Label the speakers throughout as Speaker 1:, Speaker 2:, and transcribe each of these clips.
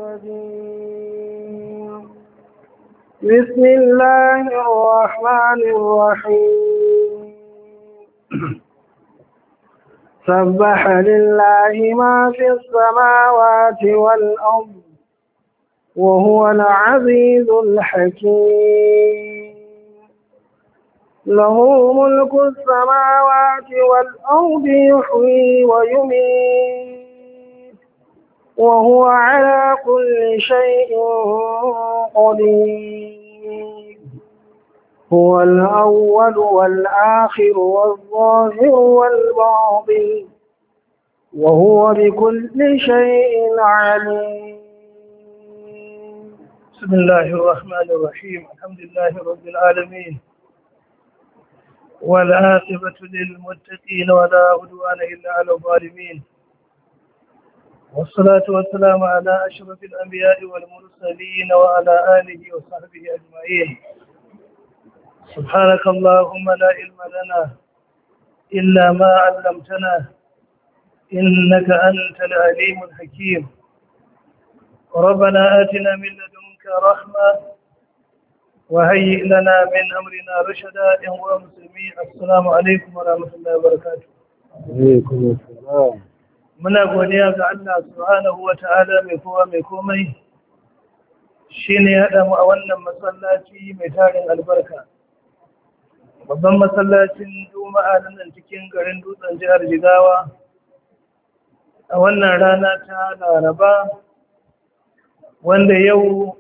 Speaker 1: الرجيم بسم الله الرحمن الرحيم سبح لله ما في السماوات والأرض وهو العزيز الحكيم له ملك السماوات والأرض يحيي ويميت وهو على كل شيء قدير هو الأول والآخر والظاهر والباطن وهو بكل شيء عليم.
Speaker 2: بسم الله الرحمن الرحيم الحمد لله رب العالمين والعاقبة للمتقين ولا عدوان إلا على الظالمين والصلاة والسلام على أشرف الأنبياء والمرسلين وعلى آله وصحبه أجمعين. سبحانك اللهم لا علم لنا إلا ما علمتنا إنك أنت العليم الحكيم. ربنا آتنا من لدنك رحمة وهيئ لنا من أمرنا رشدا. يا مسلمين السلام عليكم ورحمة الله وبركاته.
Speaker 1: عليكم السلام.
Speaker 2: muna godiya ga Allah subhanahu wa ta'ala mai kowa mai komai shine ya haɗa mu a wannan masallaci mai tarin albarka, babban masallacin juma'a nan cikin garin Dutsen jihar Jigawa a wannan rana ta Laraba wanda yau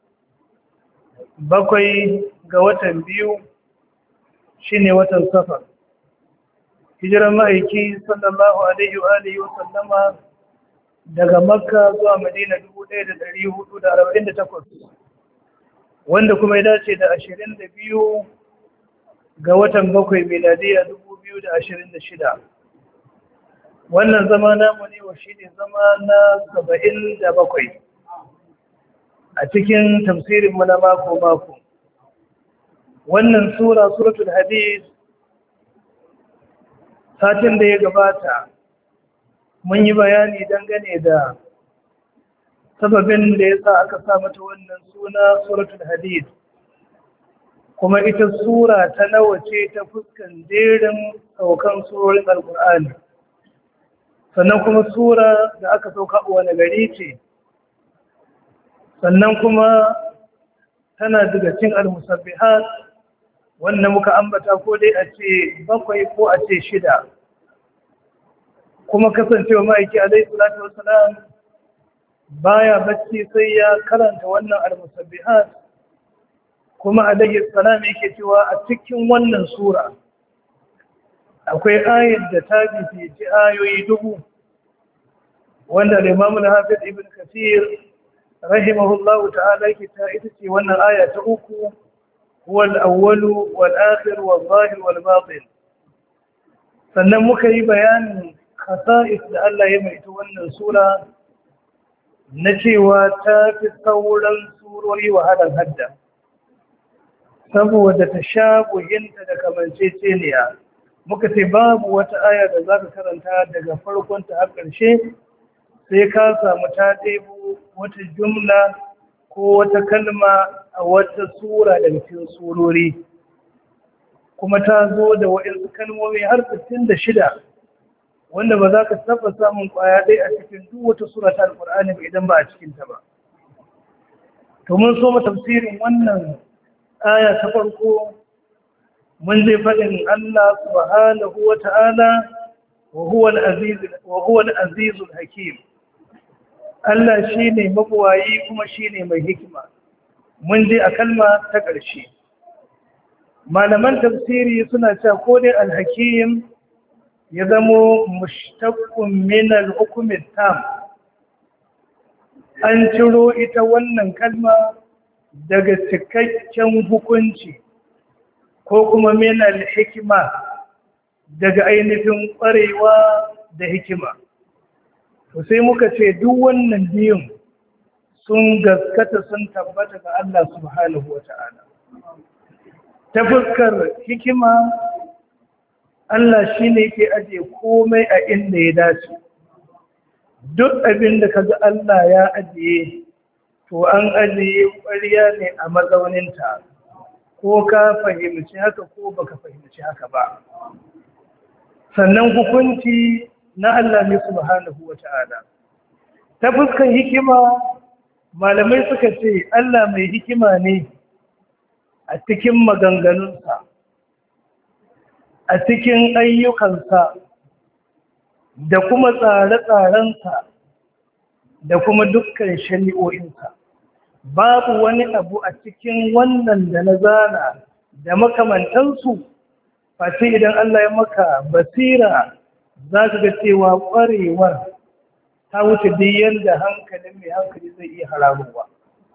Speaker 2: 7 ga watan 2 shine watan Safar. Hijiran ma'aiki sallallahu alaihi wa alihi wa sallama daga Makka zuwa Madina 1448 wanda kuma ya dace da 22 ga watan 7 miladiya 2026. Wannan zama namu ne wa shine zama na 77 a cikin tafsirin mu na mako. Wannan suratul Hadid, satin da ya gabata mun yi bayani dangane da sababin da ya sa aka sa mata wannan suna suratul Hadid, kuma ita sura ta nawa ce ta fuskan jerin saukan surorin Alƙur'ani, sannan kuma sura da aka sauka a wani gari ce, sannan kuma tana daga cikin al-musabbihat wanda muka ambata ko dai a ce 7 ko a ce 6, kuma kasancewa ma'aiki alaihi salatu wassalam baya bacci sai ya karanta wannan al-musabbihat, kuma alaihi salam yake cewa a cikin wannan sura akwai ayat da ta bibici ayoyi 1000 wanda al-Imam al-Hafiz Ibn Kathir rahimahullahu ta'ala yake ta ita ce wannan aya ta 3, هو الأول والآخر والظاهر والباطن. sannan muka yi bayanin khasa'is da Allah ya mai wannan sura na cewa ta fi sauran surori wahalar hadda saboda ta shabuhinta da kamanceceniya. Muka ce babu wata aya da za ka karanta daga farkonta har ƙarshe sai ka samu ta ɗebo wata jumla ko wata kalma a wata sura daga cikin surori, kuma ta zo da waɗansu kalmomi har 66 wanda ba za ka saba samun ƙwaya ɗaya a cikin duk wata sura ta Alƙur'ani ba idan ba a cikinta ba. To mun so mu tafsirin wannan aya ta farko, mun je faɗin Allah subhanahu wa ta'ala wa huwa al-azizul hakim. Allah shi ne mabuwayi kuma shi ne mai hikima. Mun je a kalma ta ƙarshe. Malaman tafsiri suna cewa ko dai al-hakim ya zamo mushtaqqun min al-hukm tam. An ciro ita wannan kalma daga cikakken hukunci, ko kuma min al-hikma daga ainihin ƙwarewa da hikima. To sai muka ce duk wannan biyun sun gaskata sun tabbata ga Allah subhanahu wa ta'ala. Ta fuskar hikima, Allah shi ne ke ajiye komai a inda ya dace. Duk abin da kaga Allah ya ajiye to an ajiye ƙwarya ne a mazauninta, ko ka fahimci haka ko baka fahimci haka ba. Sannan hukunci na Allah ne subhanahu wa ta'ala. Ta fuskan hikima, malamai suka ce Allah mai hikima ne a cikin maganganunsa, a cikin ayyukansa, da kuma tsare-tsarensa, da kuma dukkan shari'o'insa. Babu wani abu a cikin wannan da na zana da makamantansu, face idan Allah ya maka basira za ka ga cewa ƙwarewar ta wuce duk yadda hankalin mai hankali zai iya hararowa.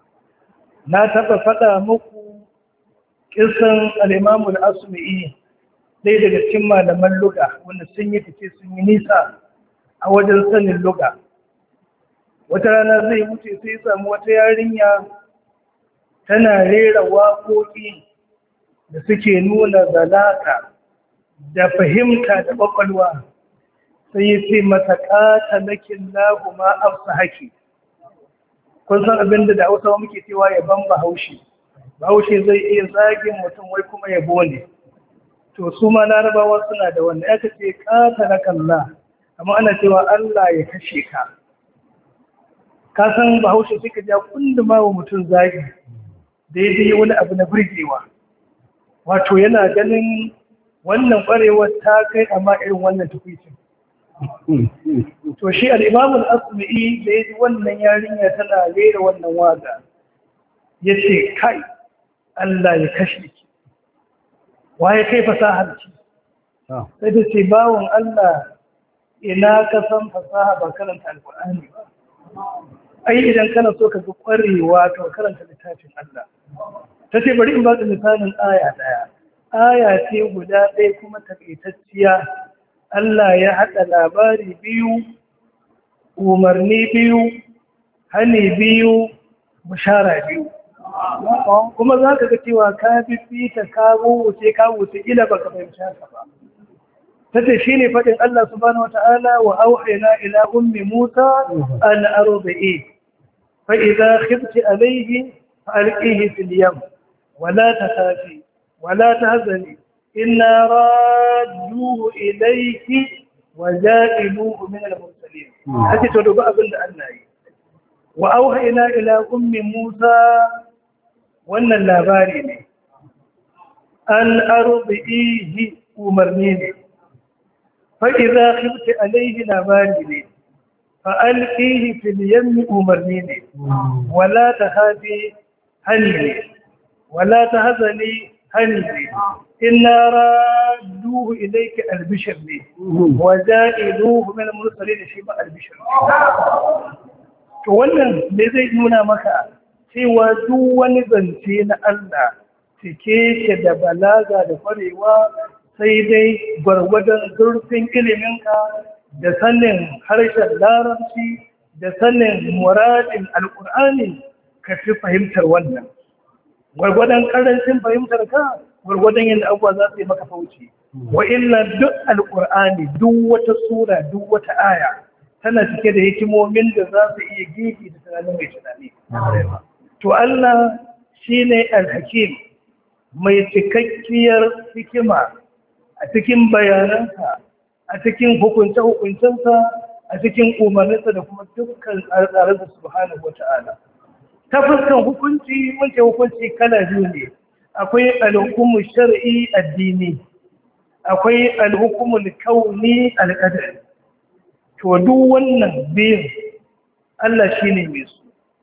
Speaker 2: Na taɓa faɗa muku ƙisan al'imamul asma'i, ɗaya daga cikin malaman luga wanda sun yi fice sun yi nisa a wajen sanin luga. Wata rana zai wuce sai samu wata yarinya tana rera waƙoƙi da suke nuna zalaka da fahimta da ƙwaƙwalwa, sai ya ce mata ƙatalakin lahu ma afsa haki. Kun san abin da Hausawa muke cewa yaban Bahaushe. Bahaushe zai iya zagin mutum wai kuma yabo ne. To su ma Larabawa suna da wannan, ya ce ƙatalakan la, amma ana cewa Allah ya kashe ka. Ka san Bahaushe suka ja kunduma wa mutum zagi daidai wani abu na burgewa. Wato yana ganin wannan ƙwarewar ta kai amma irin wannan tukwicin. To shi al'imamul asma'i da ya ji wannan yarinya tana rera wannan waga, ya ce kai Allah ya kashe ki, waye kai fasahar ki? Sai da ce bawon Allah, ina ka san fasaha ba karanta alƙur'ani ba. Ai idan kana so ka ga ƙwarewa ka karanta littafin Allah. Ta ce bari in ba ka misalin aya ɗaya. Aya ce guda ɗaya kuma takaitacciya. Allah ya haɗa labari biyu, umarni biyu, hani biyu, bishara biyu. Kuma za ka ga cewa ka fifita ka wuce ila baka fahimci haka ba. tace shine fadin Allah subhanahu wataala wa auhayna ila ummi Musa an ardi'i fa idha khifti alayhi falqihi fil yam wa la takhafi wa la tahzani inna radduhu ilayki wa ja'iluhu min al-mursalin. Kace to duba abin da Allah yi. Wa auhayna ila ummi Musa, wannan labari ne, an ardihi umarni ne, fa'iza khifti alaihi labari ne, fa'alƙihi fil yammi umarni ne, wala ta hafi hani ne, wala ta hazani hani ne, inna radduhu ilaiki albishir ne, wa ja'iluhu min mursali da shi ba albishir ne. To wannan ne zai nuna maka cewa duk wani zance na Allah cike ke da balaga da kwarewa, sai dai gwargwadon zurfin iliminka da sanin harshen larabci da sanin muradin alkur'ani ka fi fahimtar wannan. Gwargwadon karancin fahimtar ka gwargwadon yadda abuwa za su yi maka fauci. Wa illa duk alkur'ani, duk wata sura, duk wata aya tana cike da hikimomin da za su iya gigi da tunanin mai tunani. To Allah shi ne al-hakim, mai cikakkiyar hikima a cikin bayanansa, a cikin hukunce-hukuncensa, a cikin umarninsa da kuma dukkan tsare-tsarensa subhanahu wata'ala. Ta fuskan hukunci, mun ce hukunci kala biyu ne. Akwai al-hukumu shar'i addini, akwai al-hukumu kauni al-qadari. To duk wannan biyun Allah shi ne mai su.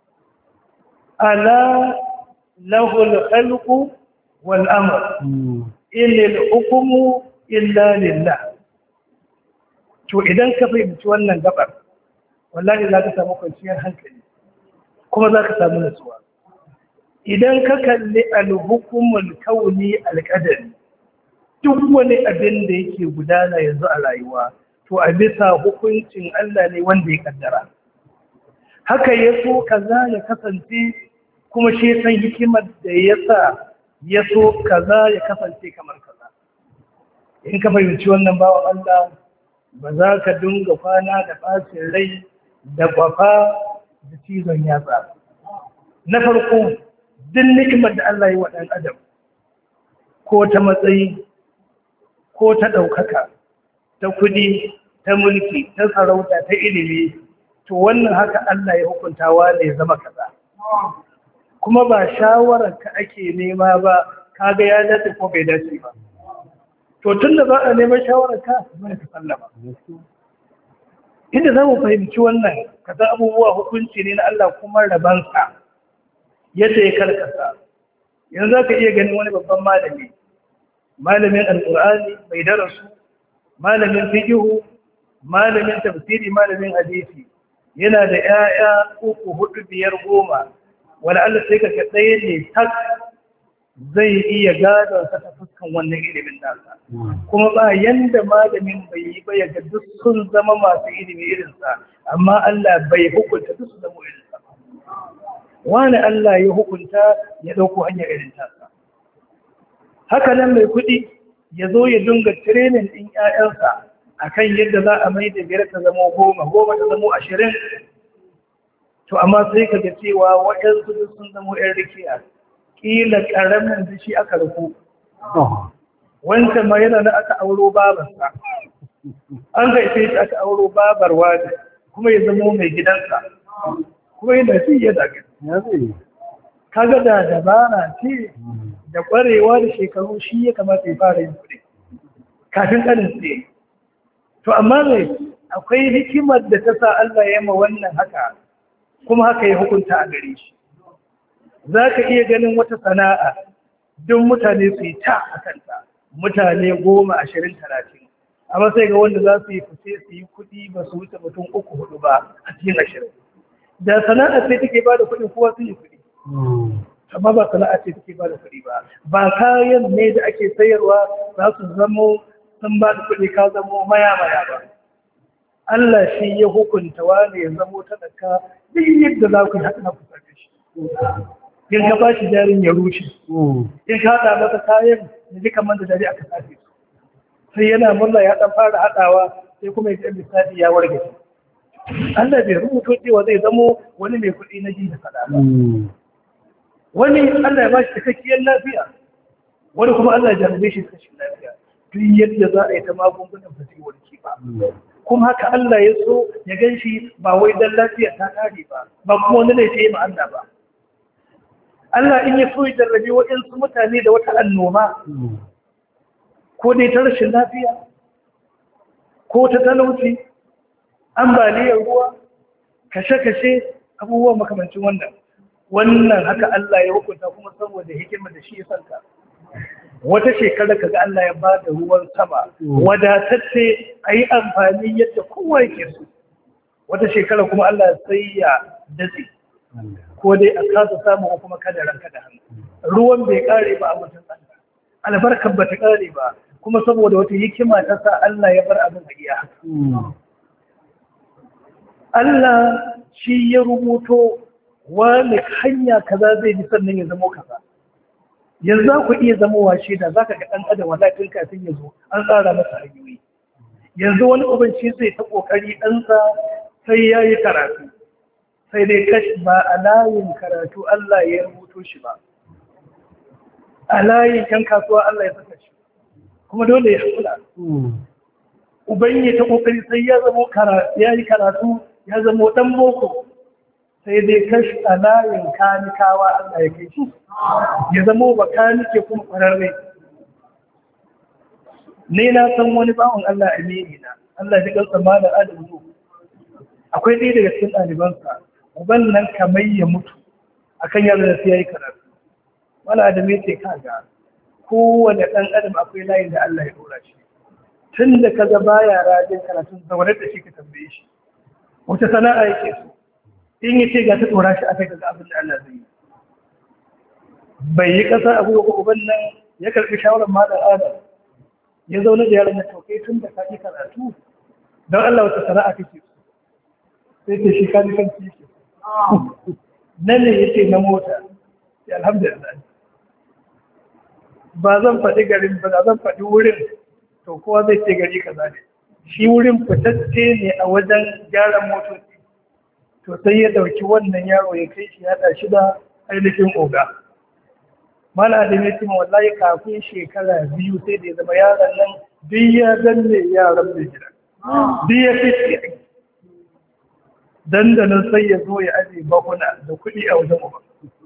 Speaker 2: Ala lahul khalqu wal amr inil hukmu illa lillah. To idan ka fahimci wannan gabar, wallahi za ka samu kwanciyar hankali kuma za ka samu nutsuwa. Idan ka kalli al-hukmul kauni al-qadari, duk wani abin da yake gudana yanzu a rayuwa, to a bisa hukuncin Allah ne wanda ya kaddara. Haka ya so kaza ya kasance, kuma shi san hikimar da ya sa ya so kaza ya kasance kamar kaza. In ka fahimci wannan bawan Allah, ba za ka dinga kwana da ɓacin rai da kwafa da cizon yatsa. na farko duk ni'imar da Allah ya wa ɗan adam ko ta matsayi ko ta ɗaukaka ta kudi ta mulki ta sarauta ta ilimi to wannan haka Allah ya hukuntawa ne zama kaza kuma ba shawarar ka ake nema ba kaga ya dace ko bai dace ba to tunda za a neman shawarar ka zai ka sallama inda za mu fahimci wannan kaza abubuwa hukunci ne na Allah kuma rabansa yadda ya karkasa yanzu za ka iya ganin wani babban malami malamin alƙur'ani mai darasu malamin fiqhu malamin tafsiri malamin hadisi yana da 'ya'ya 3 4 5 10 wala Allah sai ka ɗaya ne tak zai iya gadon sa ta fuskan wannan ilimin nasa kuma ba yanda malamin bai yi ba ya ga duk sun zama masu ilimi irinsa amma Allah bai hukunta duk su zama irinsa wani Allah ya hukunta ya ɗauko hanyar irin tasa haka nan mai kuɗi ya zo ya dinga training ɗin 'ya'yansa akan yadda za a mai da 5 ta zama 10 10 ta zama 20 to amma sai ka ga cewa waɗansu duk sun zama 'yan rikiya ƙila ƙaramin da shi aka rufu wancan ma yana da aka auro babarsa an haife shi aka auro babar wani kuma ya zama mai gidansa kuma yana shi ya daga kaga da dabara ce da ƙwarewa da shekaru shi ya kamata ya fara yin kuɗi kafin ƙanin tsaye to amma mai akwai hikimar da ta sa Allah ya ma wannan haka kuma haka ya hukunta a gare shi za ka iya ganin wata sana'a don mutane su yi ta a kanta mutane 10 20 30 amma sai ga wanda za su yi fice su yi kuɗi ba su wuce mutum 3-4 ba a cikin 20 da sana'a sai take ba da kuɗi kowa sun yi kuɗi amma ba sana'a ce take ba da kuɗi ba kayan ne da ake sayarwa za su zamo sun ba da kuɗi ka zamo maya ba Allah shi ya hukunta wani ya zamo talaka duk yadda za ku yi haka na kusa da shi in ka ba shi jarin ya rushe in ka haɗa masa kayan da ji kamar da dare aka sace su sai yana murna ya ɗan fara haɗawa sai kuma ya ɗan lissafi ya warge Allah bai rubuto cewa zai zamo wani mai kuɗi na ji da faɗa ba wani Allah ya ba shi cikakkiyar lafiya wani kuma Allah ya jarabe shi da rashin lafiya duk yadda za a yi ta magungunan ba zai warke ba kuma haka Allah ya so ya gan shi ba wai dan lafiya ta kare ba kuma wani ne ta yi ma Allah ba Allah in ya so ya jarrabe waɗansu mutane da wata annoba ko dai ta rashin lafiya ko ta talauci ambaliyar ruwa kashe-kashe abubuwan makamancin wannan haka Allah ya hukunta kuma saboda hikimar da shi ya santa wata shekara kaga Allah ya ba da ruwan sama wadatacce a yi amfani yadda kowa yake so wata shekara kuma Allah sai ya datse ko dai a kasa samu kuma kada ranka da hannu ruwan bai kare ba a mutum Allah albarkar ba ta kare ba kuma saboda wata hikima ta sa Allah ya bar abin a iya Allah shi ya rubuto wani hanya kaza zai bi sannan ya zama kaza yanzu za ku iya zama washe da za ka ga ɗan adam wala tun kafin ya zo an tsara masa hanyoyi yanzu wani ubanci zai ta ƙoƙari ɗansa sai ya yi karatu sai dai kashi ba a layin karatu Allah ya rubuto shi ba a layin kan kasuwa Allah ya saka shi kuma dole ya kula uban ya ta ƙoƙari sai ya yi karatu ya zama ɗan boko sai dai kashi a layin kanikawa Allah ya kai shi ya zama ba kanike kuma ƙwararre ne na san wani bawon Allah amini na Allah ya galsa malar adam zo akwai ɗaya daga cikin ɗalibansa uban nan kamar ya mutu akan yaro da sai ya yi karatu wani adam ya ce kaga kowane ɗan adam akwai layin da Allah ya ɗora shi tun da kaga baya rajin karatun zaune da shi ka tambaye shi wata sana'a yake so in yi ce ga ta tsora shi a kai ga abin da Allah zai yi bai yi ƙasa abu ga uban nan ya karɓi shawarar malar adam ya zaune da yaron ya tauke tun da ka yi karatu don Allah wata sana'a kake so sai ce shi ka kan yake nan ne yace na mota sai alhamdulillah ba zan faɗi garin ba zan faɗi wurin to kowa zai ce gari kaza ne shi wurin fitacce ne a wajen gyaran motoci to sai ya dauki wannan yaro ya kai shi ya da ainihin oga. Mala da ya ce wallahi kafin shekara 2 sai da ya zama yaron nan duk ya danne yaran mai gida duk ya fice dandanan sai ya zo ya aje bakuna da kuɗi a wajen uba.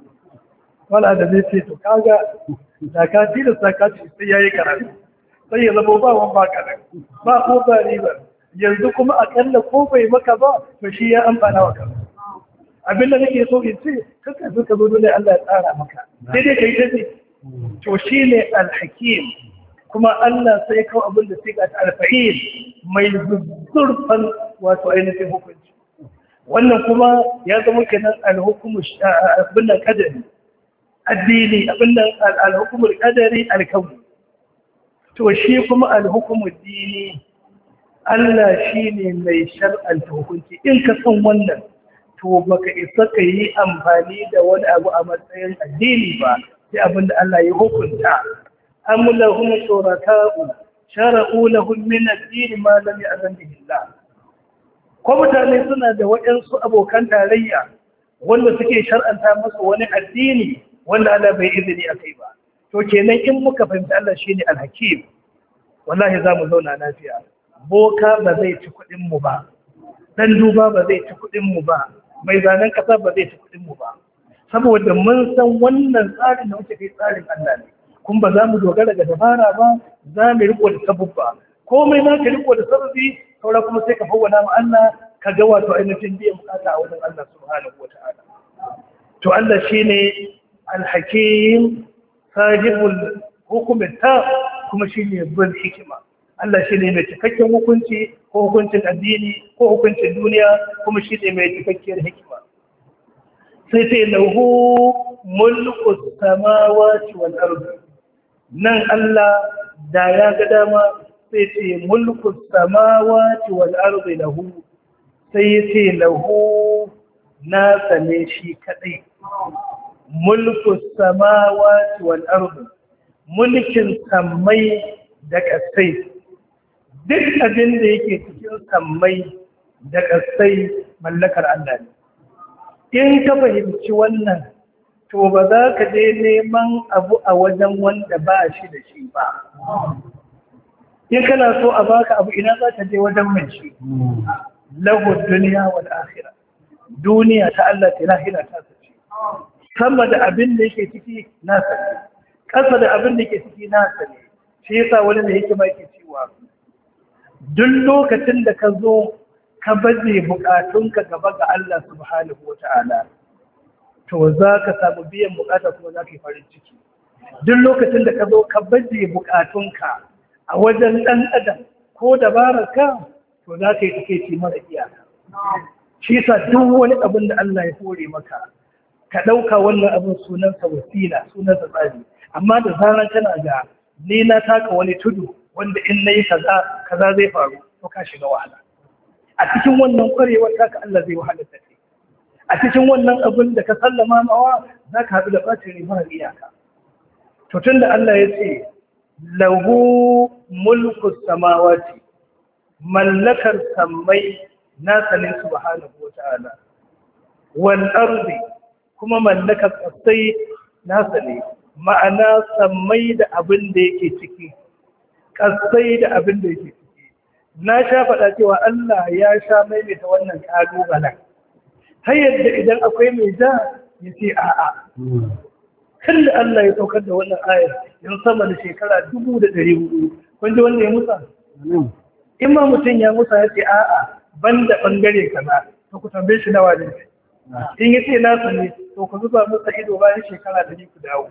Speaker 2: Mala da zai ce to kaga da ka tilasta ka ce sai yayi karatu sai ya zama ba wan ba kadan ba ko ba riba yanzu kuma akalla ko bai maka ba to shi ya amfana wa kansa. Abin da nake so in ce kaka zo ka zo dole Allah ya tsara maka sai dai kai dai to shine al-hakim kuma Allah sai kawo abin da sai ga al-fa'il mai zurfan wato ainihin hukunci. Wannan kuma ya zama kenan al-hukumu abin da kadari addini abin da al-hukumu kadari al-kauni. To shi kuma al-hukumu dini Allah shine mai shar'anta hukunci in ka san wannan to baka isa ka yi amfani da wani abu a matsayin addini ba sai abin da Allah ya hukunta. Am lahum shuraka'u shara'u lahum min ad-din ma lam ya'zan bihi Allah. Ko mutane suna da waɗansu abokan tarayya wanda suke shar'anta musu wani addini wanda Allah bai izini akai ba. To kenan in muka fahimci Allah shine al-hakim wallahi za mu zauna lafiya. Boka ba zai ci kuɗin mu ba. Dan duba ba zai ci kuɗin mu ba. Mai zanen kasa ba zai ci kuɗin mu ba saboda mun san wannan tsarin da muke kai tsarin Allah ne kuma ba za mu dogara ga dabara ba za mu riko da sabubba komai za ka riko da sababi saura kuma sai ka fawwana ma Allah ka ga wato ainihin biyan bukata a wajen Allah subhanahu wataala. To Allah shine al-hakim sahibul hukm kuma shine bil hikima. Allah shi ne mai cikakken hukunci ko hukuncin addini ko hukuncin duniya kuma shi ne mai cikakkiyar hikima. Sai sai lahu mulku samawati wal ardi. Nan Allah da ya ga dama sai ce mulku samawati wal ardi lahu. Sai ya ce lahu na sane shi kadai. Mulku samawati wal ardi. Mulkin sammai da ƙasai. Duk abin da yake cikin sammai da ƙasai mallakar Allah ne. In ka fahimci wannan, to ba za ka je neman abu a wajen wanda ba shi da shi ba. In kana so a baka abu ina za ka je wajen mai shi. Lahu duniya wal akhira. Duniya ta Allah ta lahira ta sace. Sama da abin da yake ciki nasa ne. Ƙasa da abin da yake ciki nasa ne. Shi yasa wani da yake ma yake cewa duk lokacin da ka zo ka baje bukatunka gaba ga Allah subhanahu wa ta'ala to za ka samu biyan bukata kuma za ka yi farin ciki. Duk lokacin da ka zo ka baje bukatunka a wajen ɗan adam ko dabararka to za ka yi takeici mara iyaka. Shi sa duk wani abin da Allah ya hore maka ka ɗauka wannan abin sunansa wasila sunansa tsari amma da zarar kana ga ni na taka wani tudu wanda in nayi kaza zai faru to ka shiga wahala. A cikin wannan kwarewar taka Allah zai wahala da kai. A cikin wannan abin da ka sallama mawa za ka haɗu da ɓacin ribar iyaka. To tun da Allah ya ce lahu mulku samawati mallakar sammai nasa ne subhanahu wa ta'ala wal ardi kuma mallakar ƙasai nasa ne ma'ana sammai da abin da yake ciki ƙasai da abin da yake ciki. Na sha faɗa cewa Allah ya sha maimaita wannan ƙalubalen ta yadda idan akwai mai ja ya ce a'a. Kan da Allah ya saukar da wannan ayar yan sama da shekara 1400 kun ji wanda ya musa? In ma mutum ya musa ya ce a'a ban da ɓangare kaza to ku tambaye shi nawa ne. In ya ce nasa ne to ku zuba masa ido bayan shekara 100 ku dawo.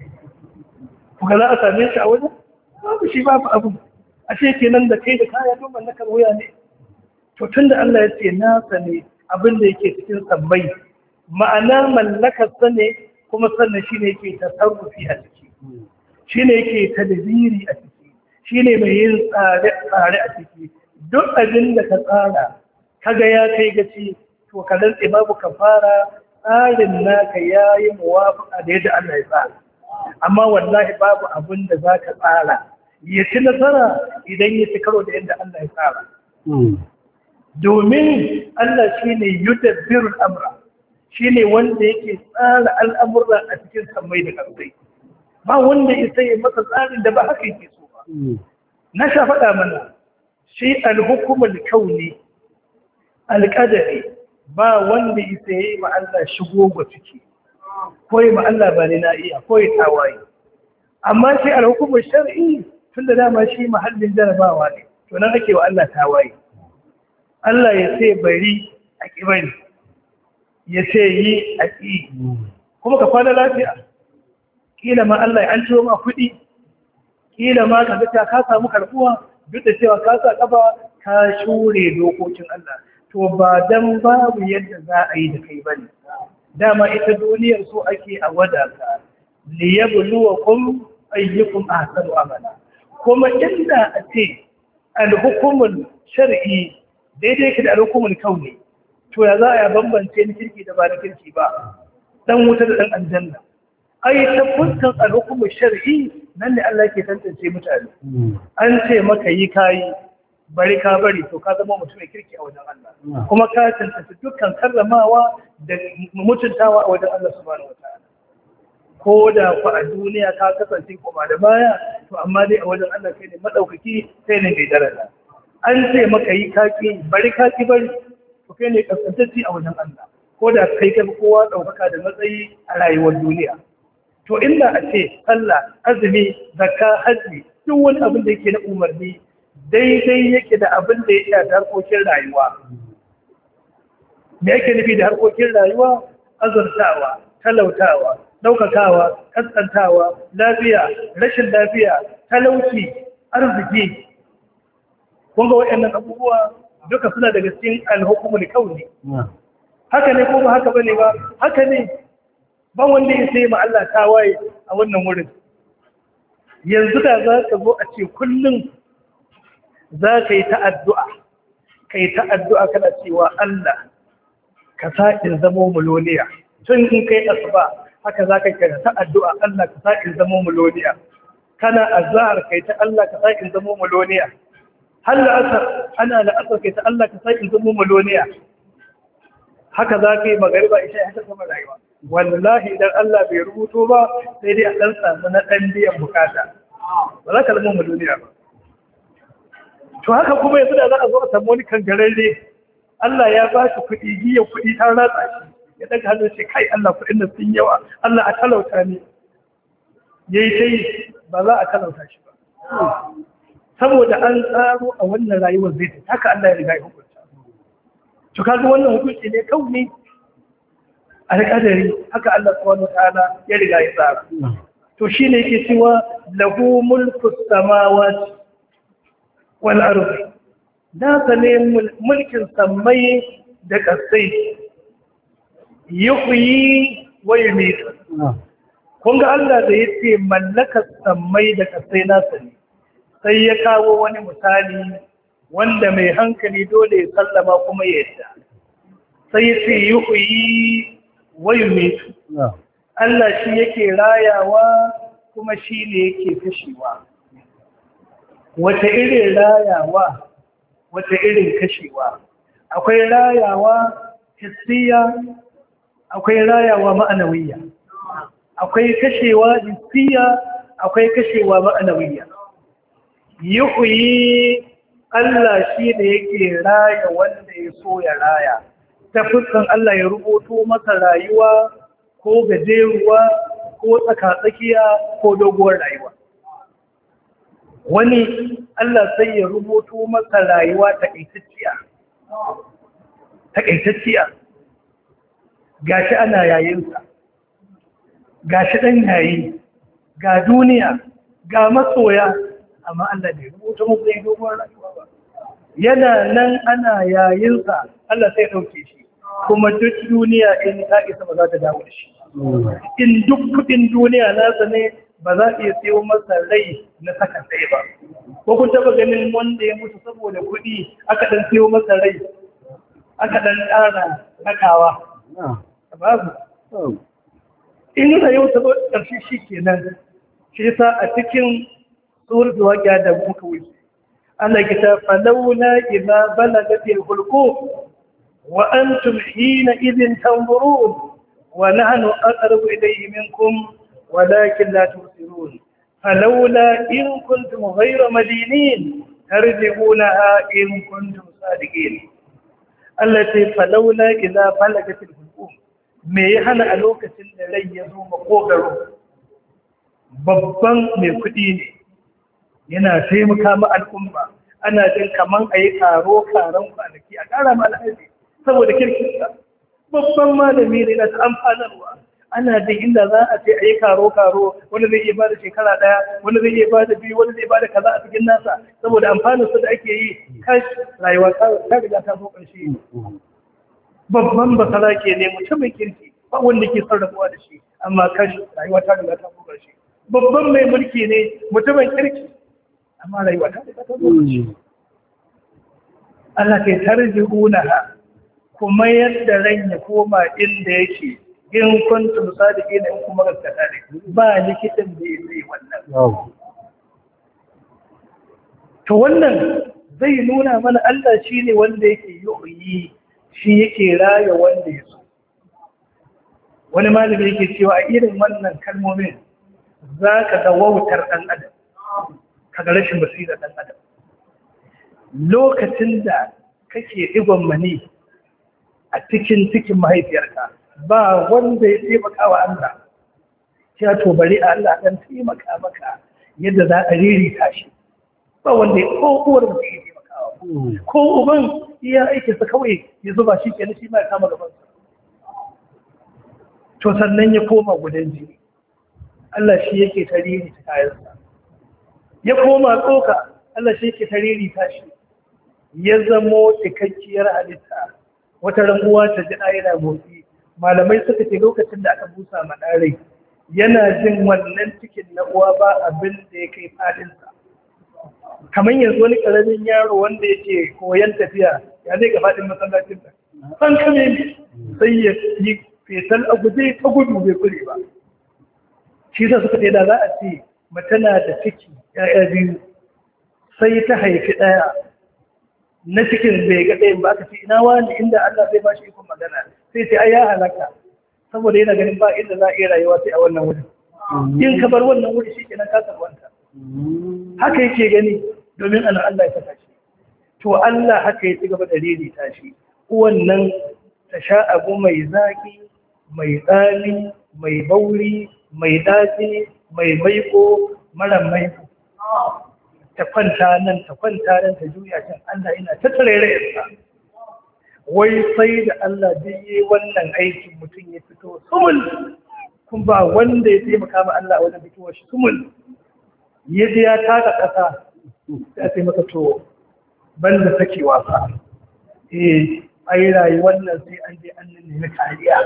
Speaker 2: Ku ga za a same shi a wajen? Babu shi babu abu. Ashe kenan da kai da kaya don mallakar wuya ne. To tun da Allah ya ce nasa ne abin da yake cikin sabbai ma'ana mallakar sa ne kuma sannan shi ne yake tasarrufi a ciki. Shi ne yake tadbiri a ciki. Shi ne mai yin tsare a ciki. Duk abin da ka tsara kaga ya kai gaci to ka rantse babu kafara tsarin naka yayi muwafaqa da yadda Allah ya tsara. Amma wallahi babu abin da za ka tsara ya ci nasara idan ya ci karo da yadda Allah ya tsara. Domin Allah shi ne yudabbirul amra shine wanda yake tsara al'amura a cikin sammai da ƙasai. Ba wanda isa ya masa tsarin da ba haka yake so ba. Na sha faɗa mana shi alhukumul kauni alƙadari ba wanda isa ya yi ma Allah shigo ga ciki ko yi ma Allah ba ni na iya ko yi tawaye. Amma shi alhukumul shar'i tun da dama shi mahallin jarabawa ne, to nan ake wa Allah tawaye. Allah ya ce bari a ƙi bari, ya ce yi a ƙi, kuma ka kwana lafiya. Ƙila ma Allah ya an ciwo ma kuɗi, ƙila ma ka zata ka samu karɓuwa duk da cewa ka sa ƙafa ka shure dokokin Allah. To ba dan babu yadda za a yi da kai bane. Dama ita duniyar so ake a wadata, liyabluwakum ayyukum ahsanu amala. Kuma inda a ce alhukumul shar'i daidai ke da alhukumul kauni, to ya za a bambance ni kirki da ba na kirki ba, dan wuta da dan aljanna. Ai ta fuskan alhukumul shar'i nan ne Allah ke tantance mutane. An ce maka yi kayi, bari ka bari, to ka zama mutum mai kirki a wajen Allah, kuma ka tantance dukkan karramawa da mutuntawa a wajen Allah subhanahu wataala. Ko da ku a duniya ka kasance koma da baya, to amma dai a wajen Allah kai ne madaukaki, kai ne mai daraja. An ce maka yi kaki, bari kaki bari, to kai ne kaskantacci a wajen Allah, ko da kai kai kowa ɗaukaka da matsayi a rayuwar duniya. To inda a ce sallah, azumi, zakka, hajji, duk wani abin da yake na umarni daidai yake da abin da ya shafi harkokin rayuwa. Me yake nufi da harkokin rayuwa? Azurtawa, talautawa, ɗaukakawa, kaskantawa, lafiya, rashin lafiya, talauci, arziki. Kun ga waɗannan abubuwa duka suna daga cikin alhukumul kauni. Haka ne ko ba haka bane ba? Haka ne. Ban wanda ya sai ma Allah tawaye a wannan wurin. Yanzu da za ka zo a ce kullum za ka yi ta'addu'a, kana cewa Allah ka sa in zamo muloniya. Tun in kai asuba haka za ka kai ta'addu'a, Allah ka sa in zamo muloniya. Kana azhar kai ta Allah ka sa in zamo muloniya. Har la'asar ana la'asar kai ta Allah ka sa in zamo muloniya. Haka za ka yi magariba isha haka sama rayuwa. Wallahi idan Allah bai rubuto ba sai dai a ɗan samu na ɗan biyan bukata, ba za ka zama mu duniya ba. To haka kuma yanzu da za a zo a samu wani kangararre, Allah ya ba shi kuɗi, giya kuɗi ta ratsa shi, ya ɗaga hannun shi, kai Allah kuɗin nan sun yawa, Allah a talauta ne. Ya yi ta yi, ba za a talauta shi ba. Saboda an tsaro a wannan rayuwar zai ta, haka Allah ya riga ya hukunta. To kaga wannan hukunci ne kauni alƙadari, haka Allah subhanahu wataala ya riga ya tsara. To shine yake cewa lahu mulku samawati wal ardi, da ne mulkin samai da ƙasai, yuhyi wa yumiitu. Kun ga Allah da yace mallakar samai da ƙasai nasa ne, sai ya kawo wani misali wanda mai hankali dole ya sallama kuma ya yadda. Sai ya ce yuhyi wa yumiitu. Allah shi yake rayawa kuma shi ne yake kashewa. Wata irin rayawa, wata irin kashewa. Akwai rayawa hissiya, akwai rayawa ma'anawiyya. Akwai kashewa hissiya, akwai kashewa ma'anawiyya. Yuhyi, Allah shi ne yake raya wanda ya so ya raya. Ta fuskan Allah ya rubuto masa rayuwa ko gajeruwa ko tsakatsakiya ko doguwar rayuwa. Wani Allah sai ya rubuto masa rayuwa takaitacciya. Gashi ana yayinsa, gashi ɗan yayi, ga duniya, ga masoya, amma Allah bai rubuta masa ya doguwar rayuwa ba. Yana nan ana yayinsa, Allah sai ɗauke shi. Kuma duk duniya in ta isa ba za ta dawo da shi. In duk kudin duniya nasa ne ba za a iya sayo masa rai na sakan ɗaya ba. Ko kun taba ganin wanda ya mutu saboda kuɗi aka ɗan sayo masa rai, aka ɗan ƙara rakawa. Babu. In yau ta zo ƙarshe shi kenan. Shi yasa a cikin suratul waqi'a da muka wuce, Allah ya ta falawla idza balagatil hulqum wa antum hina idhin tanzurun wa nahnu aqrabu ilayhi minkum walakin la tubsirun falawla in kuntum ghayra madinin tarji'unaha in kuntum sadiqin allati falawla idha balagat al-hulqum me ya hana a lokacin da rai ya zo makogaro babban mai kuɗi ne yana taimaka ma al'umma ana jin kaman a yi karo karon kwanaki a ƙara ma alhaji saboda kirkinsa babban malami ne na ta amfanarwa ana jin inda za a ce a yi karo wani zai iya ba da shekara ɗaya wani zai iya ba da biyu wani zai ba da kaza a cikin nasa saboda amfaninsa da ake yi kash rayuwa ta riga ta zo ƙarshe babban basara ke ne mutumin kirki ba wanda ke sarrafuwa da shi amma kash rayuwa ta riga ta zo ƙarshe babban mai mulki ne mutumin kirki amma rayuwa ta riga ta zo ƙarshe Allah kai tarji'unaha kuma yadda ran ya koma inda yake in kuntum sadiqin in kuma gaskata ne ba likitan da yake wannan to wannan zai nuna mana Allah shine wanda yake yi shi yake raya wanda ya so wani malami yake cewa a irin wannan kalmomin zaka ga wautar dan adam kaga rashin basira dan adam lokacin da kake digon mani a cikin mahaifiyarka ba wanda ya taimaka wa Allah ya to bari Allah dan taimaka maka yadda za a ririta shi ba wanda ya ko uwar da ya taimaka wa ko uban iya aike sa kawai ya zuba shi kenan shi ma ya kama gaban sa to sannan ya koma gudan jini Allah shi yake tariri ta kayansa ya koma tsoka Allah shi yake tariri ta shi ya zamo cikakkiyar halitta wata ranguwa ta ji yana motsi malamai suka ce lokacin da aka busa madarai yana jin wannan cikin na uwa ba abin da ya kai fadinsa kamar yanzu wani karamin yaro wanda yake koyan tafiya ya zai ga fadin masallacin da san kame ne sai ya yi fetal a guje ta gudu bai kure ba shi sa suka ce da za a ce mace na da ciki ya'ya biyu sai ta haifi ɗaya na cikin bai ga ɗayan ba ka ce ina wani inda Allah zai ba shi ikon magana sai sai ai ya halaka saboda yana ganin ba inda za a iya rayuwa sai a wannan wuri in ka bar wannan wuri shi kenan ka sarwanta haka yake gani domin ana Allah ya saka shi to Allah haka ya ci gaba da ririta shi wannan ta sha abu mai zaki mai tsami mai bauri mai daji mai maiko mara maiko ta kwanta nan ta juya can Allah yana ta tarerayarsa wai sai da Allah yi wannan aikin mutum ya fito sumul kun ba wanda ya taimaka ma Allah wajen fitowar shi sumul yadda ya taka ƙasa sai sai maka to banda sakewa fa ai rayuwar nan sai an je an nemi kariya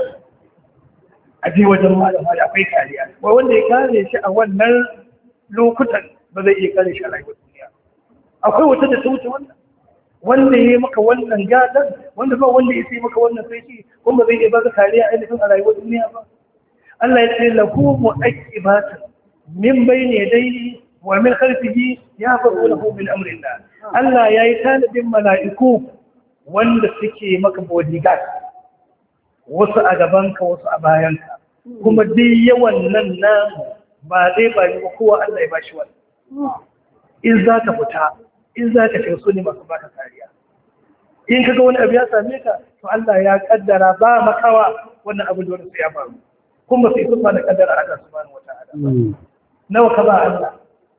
Speaker 2: a je wajen malama da akwai kariya wai wanda ya kare shi a wannan lokutan ba zai iya kare shi a rayuwar duniya akwai wata da ta wuce wannan wanda ya yi maka wannan gadon wanda ba wanda ya sai maka wannan sai shi kuma zai iya baka kariya ainihin a rayuwar duniya ba Allah ya ce lahu mu'aqibatan min bayni yadayhi wa min khalfihi yahfazunahu min amrillah Allah ya yi tanadin mala'iku wanda suke maka bodyguard wasu a gabanka wasu a bayanka kuma duk yawan nan namu ba zai bari ba kowa Allah ya bashi wannan in za ka fita in za ka shiga su ne masu baka kariya in ka ga wani abu ya same ka to Allah ya kaddara ba makawa wannan abu dole sai ya faru kuma sai su da kaddara Allah subhanahu wataala nawa ka ba Allah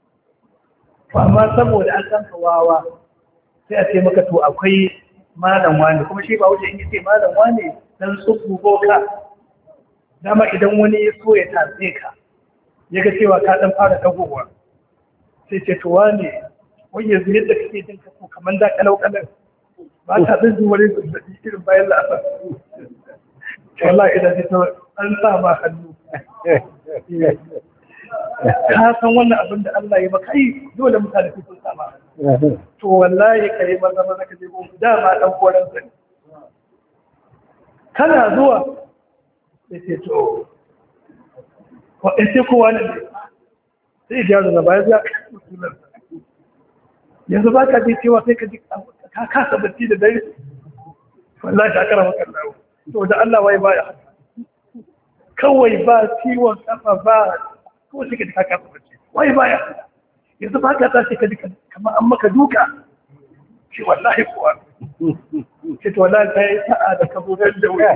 Speaker 2: to amma saboda an san ka wawa sai a ce maka to akwai malam wani kuma shi ba wuce in yace malam wani dan tsubu boka dama idan wani ya so ya tatse ka yaga cewa ka dan fara dagowa sai ce to wane wai yanzu yadda kake jin ka ko kaman da kalau ba ta jin wani zazzabi irin bayan la'asar to wallahi idan ji to an sa ma hannu ka san wannan abin da Allah ya maka ai dole mutane su sun sama to wallahi kai maza maza ka je ko dama dan koran sa kana zuwa sai ce to ko sai ko wani sai ya da baya ya yanzu ba ka ji cewa sai ka ji ka kasa bacci da dare wallahi ta kara maka dawo to da Allah wai baya kawai ba ciwon kafa ba ko shi ka kafa bace wai baya yanzu ba ka tashi ka dika kamar an maka duka shi wallahi kuwa ce to wallahi kai sa'a da kaburar da wuri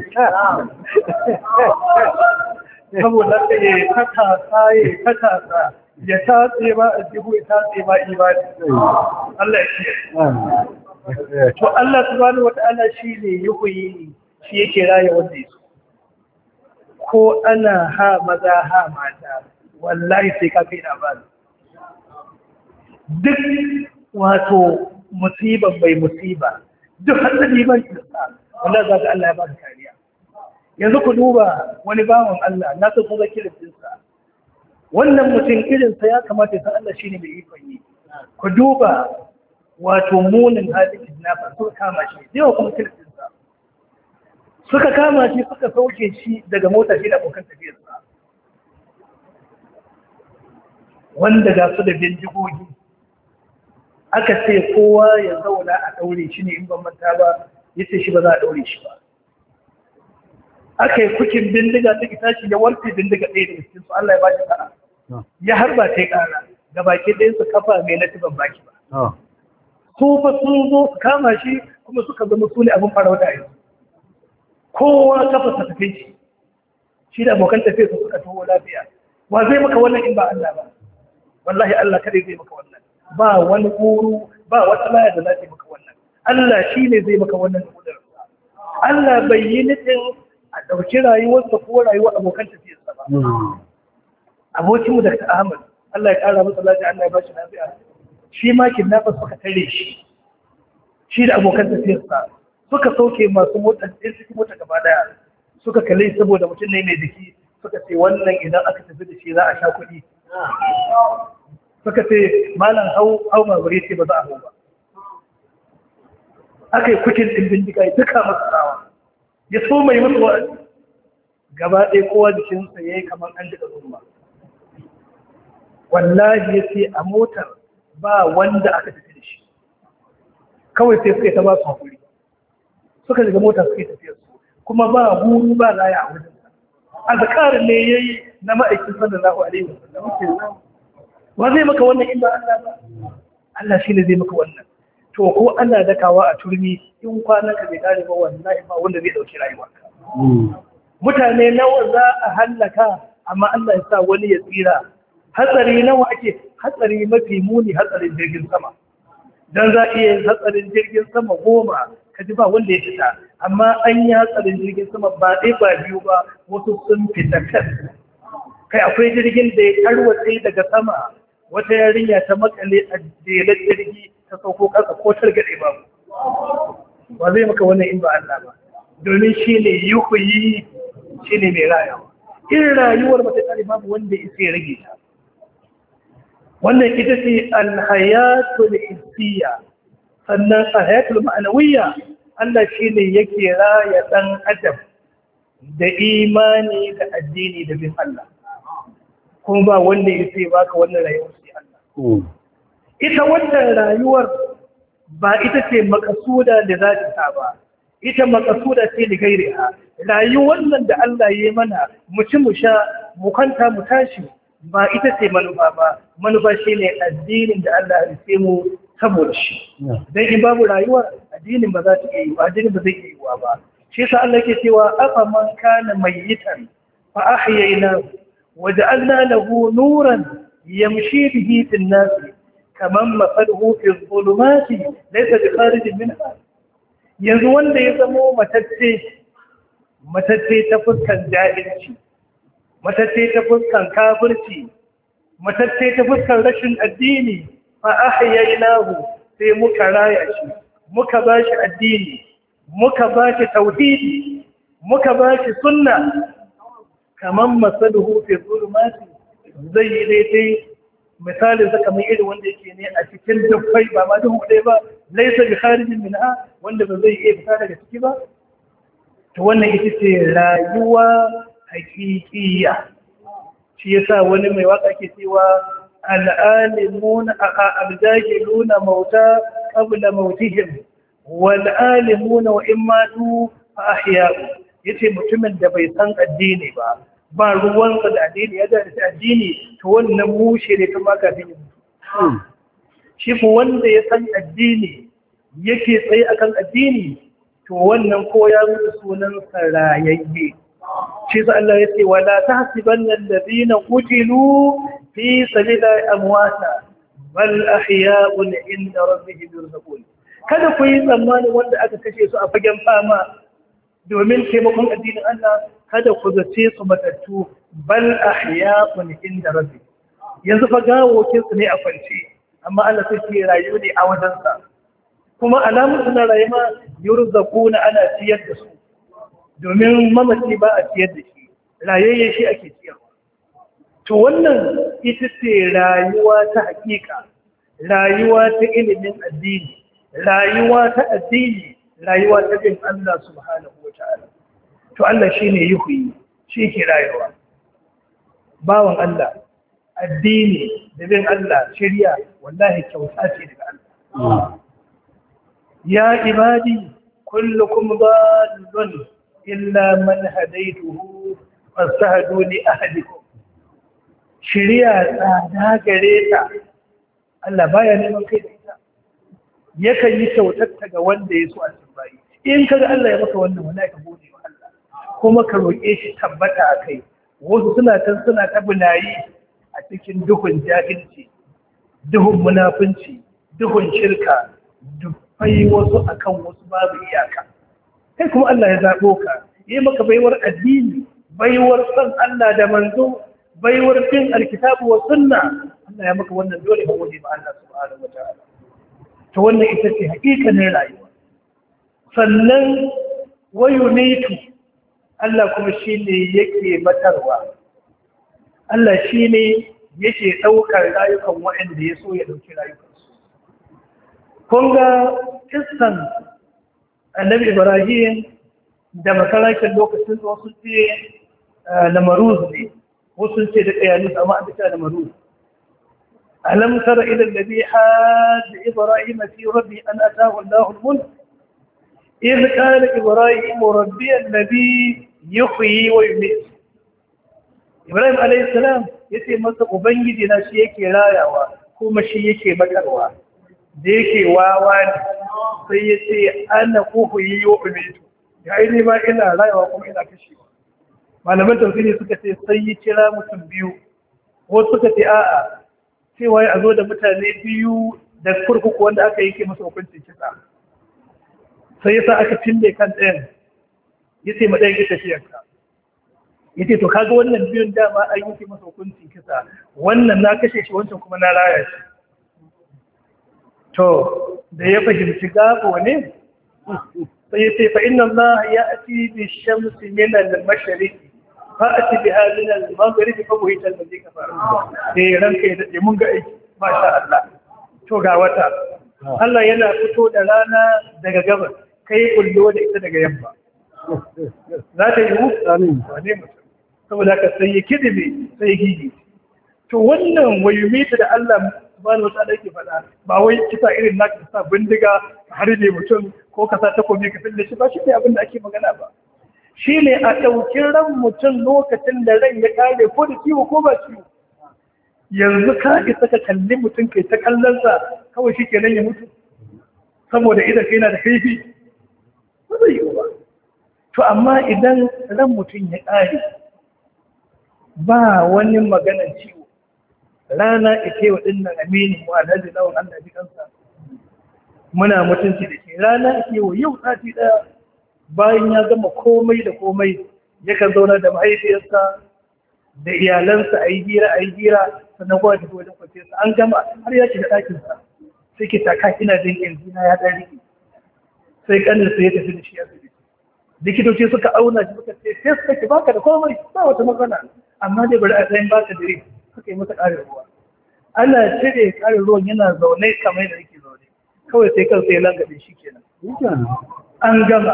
Speaker 2: saboda ya katasa ya tatse ba a jihu ya tatse ba imani Allah ya ce to Allah subhanahu wata'ala shi ne yuhyi shi yake raye wanda yake ko ana ha maza ha mata wallahi sai ka kai labari duk wato musiban bai musiba duk hatsari ban isa wallahi za ka Allah ya ba ka kariya yanzu ku duba wani bawan Allah na san kuma kirinsa wannan mutum irinsa ya kamata ya san Allah shine mai ikon yi ku duba wato munin halin kidnapper suka kama shi yawa kuma kirinsa suka kama shi suka sauke shi daga mota shi da abokan tafiyarsa wanda ga su da bindigogi aka ce kowa ya zauna a daure shi ne in ban manta ba yace shi ba za a daure shi ba aka yi kukin bindiga ta ita shi ya warke bindiga ɗaya daga cikin su Allah ya ba shi sa'a ya harba ta yi ƙara ga baki ɗayan su kafa mai na tiban baki ba su fa sun zo su kama shi kuma suka zama su ne abin farauta yanzu kowa kafa ta tafi shi da abokan tafiya su suka taho lafiya wa zai maka wannan in ba Allah ba wallahi Allah kadai zai maka wannan ba wani guru ba wata laya da za ta maka wannan Allah shi ne zai maka wannan kudin Allah bai yi nufin a ɗauki rayuwarsa ko rayuwar abokan tafiyarsa ba abokinmu da Ahmad Allah ya ƙara masa lafiya Allah ya ba shi lafiya shi ma kidnappers suka tare shi da abokan tafiyarsa suka sauke masu motar ɗin cikin mota gaba daya suka kalle saboda mutum ne mai jiki suka ce wannan idan aka tafi da shi za a sha kuɗi suka ce malam hau mabare ce ba za a hau ba aka yi kukin ɗin bindiga ya duka masu tsawa ya so mai musu wa'azi gaba ɗaya kowa jikinsa ya yi kamar an jika zumba wallahi ya ce a motar ba wanda aka tafi da shi kawai sai suka ta ba su haƙuri suka shiga mota suka yi tafiyar su kuma ba guru ba laya a wajen azkarin ne ya yi na ma'aikin sallallahu alaihi wasallam wa zai maka wannan in ba Allah ba Allah shi ne zai maka wannan to ko ana dakawa a turmi in kwanan ka bai kare ba wallahi ba wanda zai dauki rayuwarka mutane nawa za a hallaka amma Allah ya sa wani ya tsira hatsari nawa ake hatsari mafi muni hatsarin jirgin sama dan za iya yin hatsarin jirgin sama 10 kaji ba wanda ya fita amma an yi hatsarin jirgin sama ba ɗaya ba biyu ba wasu sun fita kan kai akwai jirgin da ya tarwatse daga sama wata yarinya ta makale a jelar jirgi ta sauko kasa ko targaɗe ba ba zai maka wannan in ba Allah ba domin shi ne yuhuyi shi ne mai rayawa irin rayuwar mata tsari babu wanda isa ya rage ta wannan ita ce alhayatul hissiya sannan alhayatul ma'anawiyya Allah shi ne yake raya ɗan adam da imani da addini da bin Allah kuma ba wanda ya sai baka wannan rayuwar sai Allah ita wannan rayuwar ba ita ce makasuda da za ta ba ita makasuda ce da gairiha rayuwar nan da Allah ya yi mana mu ci mu sha mu kwanta mu tashi ba ita ce manufa ba manufa shine addinin da Allah ya sai mu saboda shi dan in babu rayuwa addinin ba za ta yi ba addinin ba zai yi ba shi yasa Allah yake cewa afa man kana mayyitan fa ahyayna waja'alna lahu nuran yamshi bihi fil nas kaman masaluhu fi dhulumati laysa bi kharijin minha yanzu wanda ya zamo matacce ta fuskan jahilci matacce ta fuskan kafirci matacce ta fuskan rashin addini fa ahyaynahu sai muka raya shi muka bashi addini muka bashi tauhidi muka bashi sunna kaman masaluhu fi zulumati zai daidai misalin sa kamar irin wanda yake ne a cikin dufai ba ma duhu ɗaya ba laisa bi kharijin minha wanda ba zai iya fita daga ciki ba to wannan ita ce rayuwa haƙiƙiya shi yasa wani mai waka ke cewa al'alimuna al-jahiluna mauta qabla mautihim wal alimuna wa in matu fa ahya'u yace mutumin da bai san addini ba ruwansa da addini ya da addini to wannan mushe ne kuma kafin mutu shi ko wanda ya san addini yake tsaye akan addini to wannan ko ya mutu sunan sarayayye shi sa Allah yace wala tahsibanna alladhina qutilu fi sabilillahi amwata bal ahya'un inda rabbihim yurzaqun kada ku yi tsammanin wanda aka kashe su a fagen fama domin taimakon addinin Allah kada ku zace su matattu bal ahya'un inda rabbi yanzu fa gawokin su ne a kwance amma Allah sai ke rayu ne a wajensa kuma alamun suna rayuwa yurzaquna ana ciyar da su domin mamaci ba a ciyar da shi rayayye shi ake ciyarwa to wannan ita ce rayuwa ta hakika rayuwa ta ilimin addini rayuwa ta addini rayuwa ta bin Allah subhanahu wa ta'ala to Allah shine yuhyi shi ke rayuwa bawan Allah addini da bin Allah shari'a wallahi kyauta ce daga Allah ya ibadi kullukum dallun illa man hadaytuhu fastahduni ahadikum shari'a tsada gare ta Allah baya neman kai da ita yakan yi kyautar ta ga wanda ya so a cikin bayi in kaga Allah ya maka wannan wallahi ka gode wa Allah kuma ka roƙe shi tabbata a kai wasu suna ta bunayi a cikin duhun jahilci duhun munafunci duhun shirka dufai wasu akan wasu babu iyaka kai kuma Allah ya zaɓo ka yi maka baiwar addini baiwar san Allah da manzo baiwar bin alkitabu wa sunna Allah ya maka wannan dole ka gode ma Allah subhanahu wa ta'ala to wannan ita ce haƙiƙanin rayuwa sannan wayunitu Allah kuma shine yake matarwa Allah shine yake ɗaukar rayukan waɗanda ya so ya ɗauki rayukansu kun ga kissan annabi Ibrahim da masarakin lokacin da wasu ce Namaruz ne wasu ce da ƙayanus amma an fita Namaruz ألم تر إلى الذي حاج إبراهيم في ربه أن أتاه الله الملك إذ قال إبراهيم ربي الذي يحيي ويميت إبراهيم عليه السلام yace masa ubangiji na shi yake rayawa kuma shi yake makarwa da yake wawa ne sai yace ana kuhuyi wa umitu yayi ne ma ina rayawa kuma ina kashewa malaman tafsiri suka ce sai ya kira mutum biyu wasu suka ce a'a cewa ya zo da mutane biyu da kurkuku wanda aka yi ke masa hukuncin kisa sai ya sa aka fille kan ɗayan ya ce ma ɗayan ya tafiyarka ya ce to kaga wannan biyun dama an yi ke masa hukuncin kisa wannan na kashe shi wancan kuma na raya shi to da ya fahimci gabo ne sai ya ce fa inna Allah ya ati bi shamsi min al-mashriqi fa'ati biha min al-maghrib fa buhita al-ladhi kafara ranka ya dade mun ga aiki masha Allah to ga wata Allah yana fito da rana daga gabas kai kullo da ita daga yamma za ta yi amin wane mutum saboda ka sai ya kidibe sai gigi to wannan wayumita da Allah subhanahu wa ta'ala yake faɗa ba wai kisa irin naka sa bindiga har ne mutum ko ka sa takobi ka fille shi ba shi ne abin da ake magana ba shi ne a ɗauki ran mutum lokacin da ran ya kare ko da ciwo ko ba ciwo yanzu ka isa ka kalli mutum kai ta kallonsa kawai shi kenan ya mutu saboda idan kai na da kaifi ba zai yi ba to amma idan ran mutum ya kare ba wani maganar ciwo rana ike wa ɗinnan aminin mu alhaji lawan Allah ji kansa muna mutunci da shi rana ike wa yau sati ɗaya bayan ya gama komai da komai yakan zauna da mahaifiyarsa da iyalansa a yi hira sannan kowa tafi wajen kwanciyarsa an gama har ya shiga ɗakinsa sai ke taka ina jin ƙirjina ya ɗan riƙe sai ƙaninsa ya tafi da shi asibiti likitoci suka auna shi suka ce sai suka ki baka da komai ba wata matsala amma dai bari a tsayin baka dare suka yi masa ƙarin ruwa ana cire ƙarin ruwan yana zaune kamar yadda yake zaune kawai sai kansa ya langabe shi kenan an gama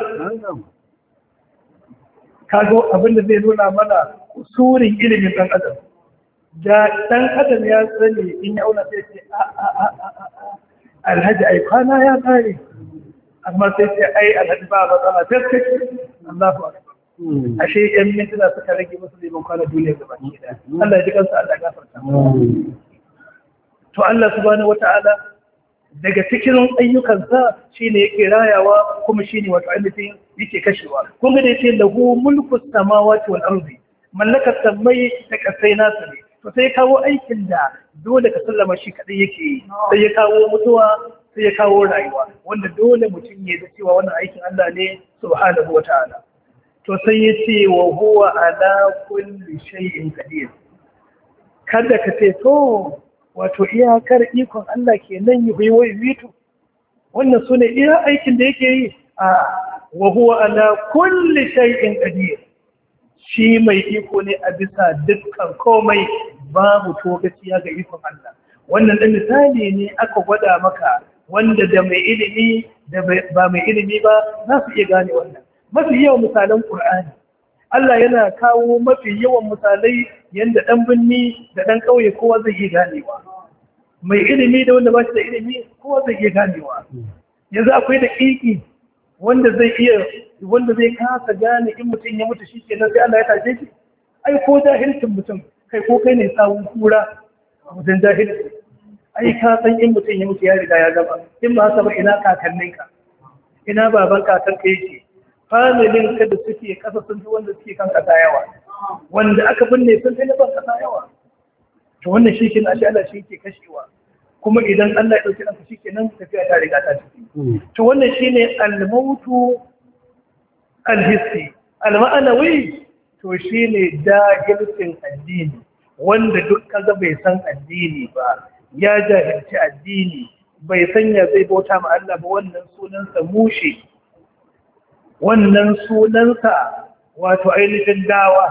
Speaker 2: kago abinda zai nuna mana usurin ilimin ɗan adam da ɗan adam ya sani in ya auna sai ce alhaji ai kwana ya kare amma sai ce ai alhaji ba matsala sai Allahu akbar ashe yan mintuna suka rage musu neman kwana duniya gaba ki da Allah ya ji kansa Allah ya gafarta to Allah subhanahu wata'ala daga cikin ayyukansa shine yake rayawa kuma shine wato ainihin yake kashewa kun ga da yake lahu mulku samawati wal ardi mallakar samai da kasai nasa ne to sai kawo aikin da dole ka sallama shi kadai yake sai ya kawo mutuwa sai ya kawo rayuwa wanda dole mutum ya da cewa wannan aikin Allah ne subhanahu wata'ala to sai ya ce wa huwa ala kulli shay'in qadir kada ka ce to wato iyakar ikon Allah kenan yi wai witu wannan sune iya aikin da yake yi a wa huwa ala kulli shay'in qadir shi mai iko ne a bisa dukkan komai babu togaciya ga ikon Allah wannan dan misali ne aka gwada maka wanda da mai ilimi da ba mai ilimi ba za su iya gane wannan mafi yawan misalan Qur'ani Allah yana kawo mafi yawan misalai yanda dan binni da dan kauye kowa zai iya ganewa mai ilimi da wanda ba shi da ilimi kowa zai iya ganewa yanzu akwai da kiki wanda zai kasa gane in mutum ya mutu shikenan sai Allah ya tashe shi ai ko jahilcin mutum kai ko kai ne sawun kura a wajen jahilci ai ka san in mutum ya mutu ya riga ya gaba in ba haka ba ina kakanninka ina baban kakanka yake familin ka da suke kasa sun fi wanda suke kan kasa yawa wanda aka binne sun fi na ban kasa yawa to wannan shi kin ashe Allah shi yake kashewa kuma idan Allah ya dauki ranka shikenan tafiya ta riga ta tafi to wannan shine al-mautu al-hissi al-ma'anawi to shine jahilcin addini wanda duk kaga bai san addini ba ya jahilci addini bai sanya zai bauta ma Allah ba wannan sunansa mushe wannan sunansa wato ainihin dawa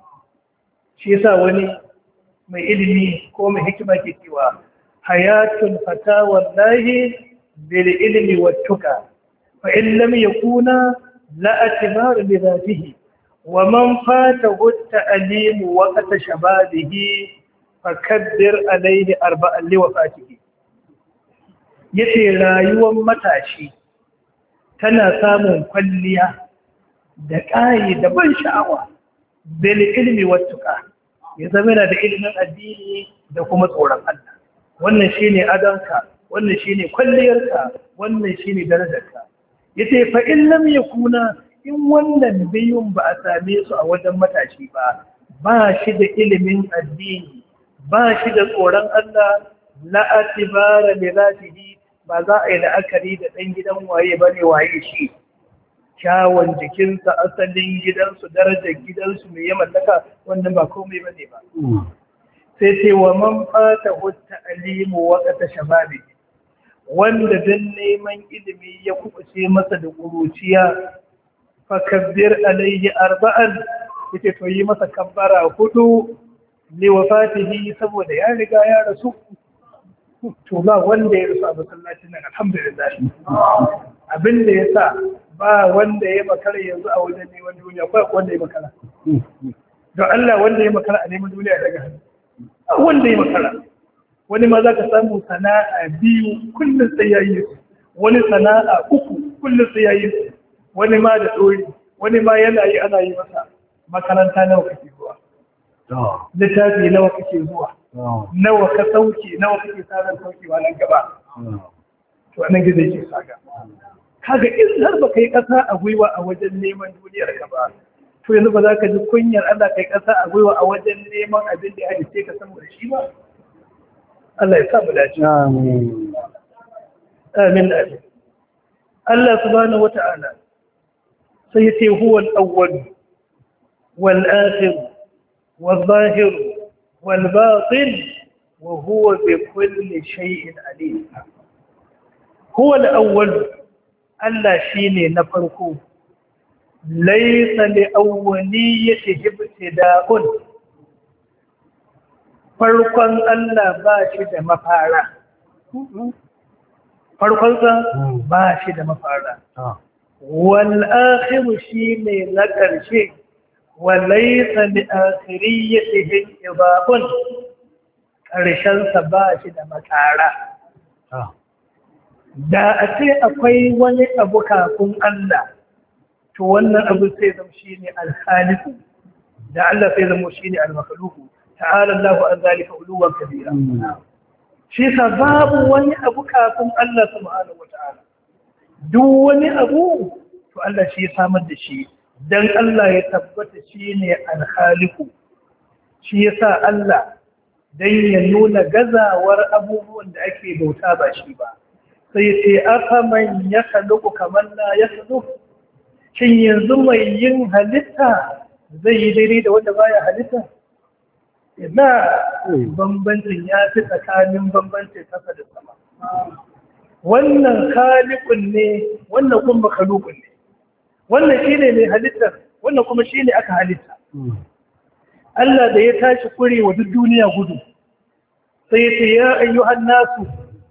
Speaker 2: shi yasa wani mai ilimi ko mai hikima ke cewa hayatul fata wallahi bil ilmi wattuka fa in lam yakuna la atbar bi dhatihi wa man fatahu at-ta'lim waqta shababihi fakabbir alayhi arba'an li wafatihi yace rayuwar matashi tana samun kwalliya da ƙayi da ban sha'awa bil ilmi wattuka ya zama yana da ilimin addini da kuma tsoron Allah wannan shine adanka wannan shine kwalliyarka wannan shine darajarka yace fa in lam yakuna in wannan biyun ba a same su a wajen matashi ba shi da ilimin addini ba shi da tsoron Allah la atibara li zatihi ba za a yi la'akari da ɗan gidan waye bane waye shi kyawun jikinsa asalin gidansu darajar gidansu mai ya mallaka wannan ba komai bane ba sai ce wa man fata hutta alimu waqata shababi wanda dan neman ilimi ya kubuce masa da kuruciya fa kabbir alayhi arba'an yace to yi masa kabbara hudu li wafatihi saboda ya riga ya rasu to ba wanda ya rasu a masallacin nan alhamdulillah abinda yasa ba wanda ya makara yanzu a wajen neman duniya ko wanda ya makara don Allah wanda ya makara a neman duniya daga hannu wanda ya makara wani ma za ka samu sana'a biyu kullum sai yayi wani sana'a uku kullum sai yayi wani ma da dori wani ma yana yi ana yi masa makaranta nawa kake zuwa littafi nawa kake zuwa nawa ka sauke nawa kake sanar saukewa nan gaba to anan gizo yake saga kaga in har ba kai kasa a gwiwa a wajen neman duniyar ka ba to yanzu ba za ka ji kunyar Allah kai kasa a gwiwa a wajen neman abin da ya halice ka saboda shi ba Allah ya sa mu dace amin amin Allah subhanahu wata'ala sai ya ce huwa al-awwal wal akhir wal zahir wal batin wa huwa bi kulli shay'in alim huwa al-awwal Allah shine na farko laysa li awwaliyyati ibtida'un farkon Allah ba shi da mafara farkonsa ba shi da mafara wal akhiru shine na ƙarshe walaysa li akhiriyyatihi idabun ƙarshen sa ba shi da makara da a ce akwai wani abu kafin Allah to wannan abu sai zama shine al-khaliq da Allah sai zama shine al-makhluq ta'ala Allahu an zalika uluwan kabira shi sa babu wani abu kafin Allah subhanahu wata'ala duk wani abu to Allah shi ya samar da shi dan Allah ya tabbata shine al-khaliq shi yasa Allah dan ya nuna gazawar abubuwan da ake bauta ba shi ba sai ce aka man ya kaluku kamar na ya kaluku shin yanzu mai yin halitta zai yi daidai da wanda baya halitta ina bambancin ya fi tsakanin bambancin kasa da sama wannan kalikun ne wannan kuma kalukun ne wannan shine mai halitta wannan kuma shine aka halitta Allah da ya tashi kure wa duk duniya gudu sai ya ce ya ayyuhan nasu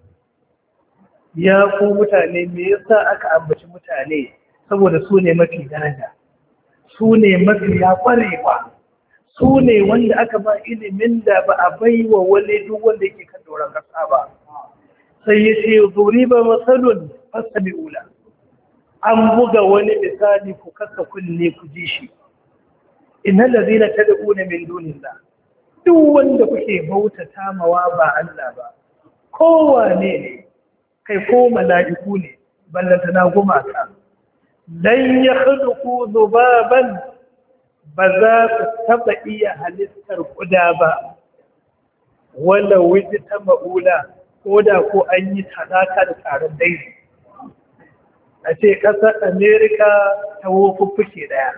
Speaker 2: ya ku mutane me yasa aka ambaci mutane saboda su ne mafi daraja su ne mafi ya kwarewa su ne wanda aka ba ilimin da ba a bai wa wani duk wanda yake kan doron kasa ba sai ya ce zuriba masalun fastabi'ula an buga wani misali ku kasa kunne ku ji shi innal ladina tad'una min dunillah duk wanda kuke bautata mawa ba Allah ba kowane ne kai ko mala'iku ne ballanta na gumaka dan ya khluqu dhubaban ba za su taba iya halittar kuda ba wala wujita maula koda ko an yi talaka da taron dai a ce kasar America ta wofuffuke daya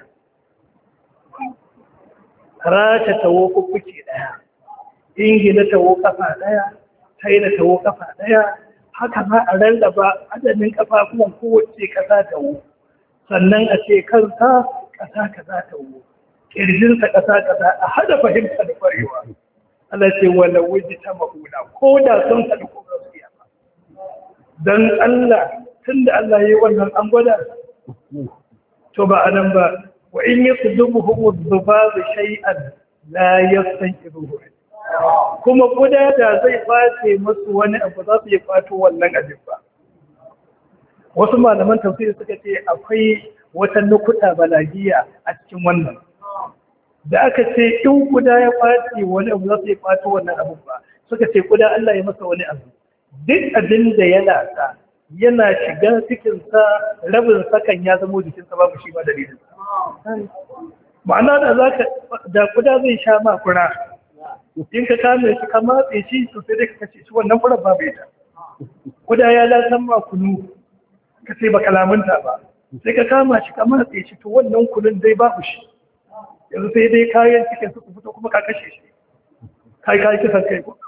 Speaker 2: Rasha ta wofuffuke daya Ingila ta wo kafa daya China ta wo kafa daya haka za a rarraba adadin kafafuwan kowace ƙasa ta wu sannan a ce kansa ƙasa kaza ta wu ƙirjinsa ƙasa kaza a hada fahimta da ƙwarewa Allah ce wala wuji ta ma'ula ko da sun haɗu ko ba su ba don Allah tun da Allah ya yi wannan an gwada to ba a nan ba wa in yi su dubu hukumar zuba da shay'an la yasan iruhu kuma kuda da zai face masu wani abu za su yi kwato wannan abin ba wasu malaman tafsiri suka ce akwai wata nukuta balagiya a cikin wannan da aka ce in kuda ya face wani abu za su yi kwato wannan abu ba suka ce kuda Allah ya masa wani abu duk abin da ya lasa yana shiga cikinsa rabin sakan ya zamo jikinsa babu shi ba dalilin ma'ana da kuda zai sha makura in ka kame shi ka matse shi to sai dai ka kace shi wannan furar babu ita kuda ya lasan ma kunu ka ce ba kalamunta ba sai ka kama shi ka matse shi to wannan kunun dai babu shi yanzu sai dai kayan cikin su fito kuma ka kashe shi kai kisan kai ko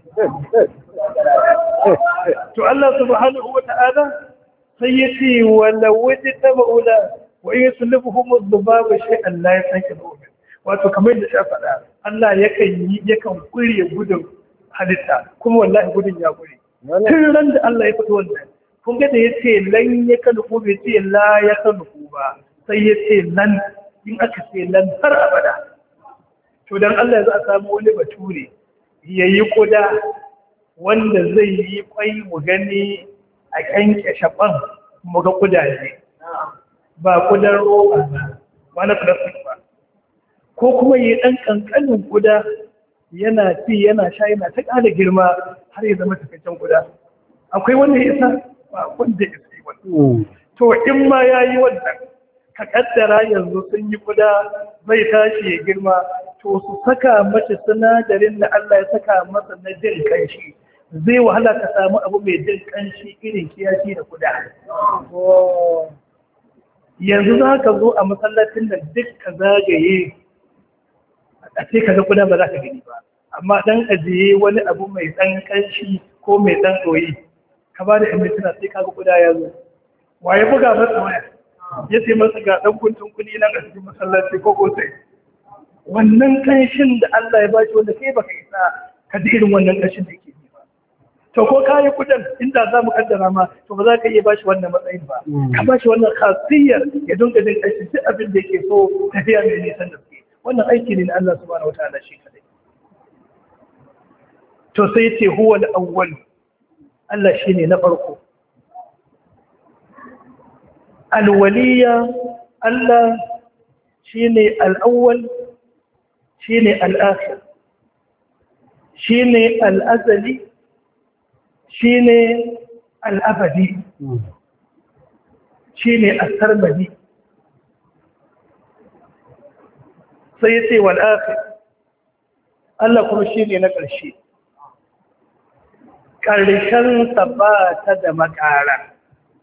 Speaker 2: to Allah subhanahu wata'ala sai ya ce wala wajta maula wa yuslifuhum adh-dhubab shay'an la yasankidu wato kamar da shi faɗa Allah yakan kure gudun halitta kuma wallahi gudun ya kure tun ran da Allah ya fito wannan kun ga da yace lan yakalku bai ce la yakalku ba sai yace lan in aka ce lan har abada to dan Allah ya za a samu wani bature yayi kuda wanda zai yi kwai mu gani a kanke shafan mu ga kudaje ba kudan roba ba na plastic ba ko kuma yi ɗan ƙanƙanin guda yana ci yana sha yana ta ƙara girma har ya zama takaccen guda akwai wanda ya isa ba wanda ya isa wani to in ma ya yi wannan ka ƙaddara yanzu sun yi guda zai tashi ya girma to su saka mace sinadarin da Allah ya saka masa na jin ƙanshi zai wahala ka samu abu mai jin ƙanshi irin kiyashi da guda yanzu za ka zo a masallacin da duk ka zagaye a ce ka ga kuda ba za ka gani ba amma dan ajiye wani abu mai dan kanshi ko mai dan doyi ka ba da yan mintuna sai ka ga kuda ya zo waye buga masa waya ya ce masa ga dan kuntun kuni nan a cikin masallaci ko sai wannan kanshin da Allah ya ba shi wanda kai baka isa ka ji irin wannan kanshin da yake ba to ko kai kudan inda za mu kaddara ma to ba za ka iya ba shi wannan matsayin ba ka ba shi wannan khasiyar ya dinga jin kanshin duk abin da yake so tafiya mai nisan da wannan aiki ne na Allah subhanahu wataala shi kadai to sai ce huwa al-awwal Allah shine na farko alwaliya Allah shine al-awwal shine al-akhir shine al-azali shine al-abadi shine as-sarmadi sai yace wal akhir Allah kuma shine na ƙarshe ƙarshen sa ba ta da makara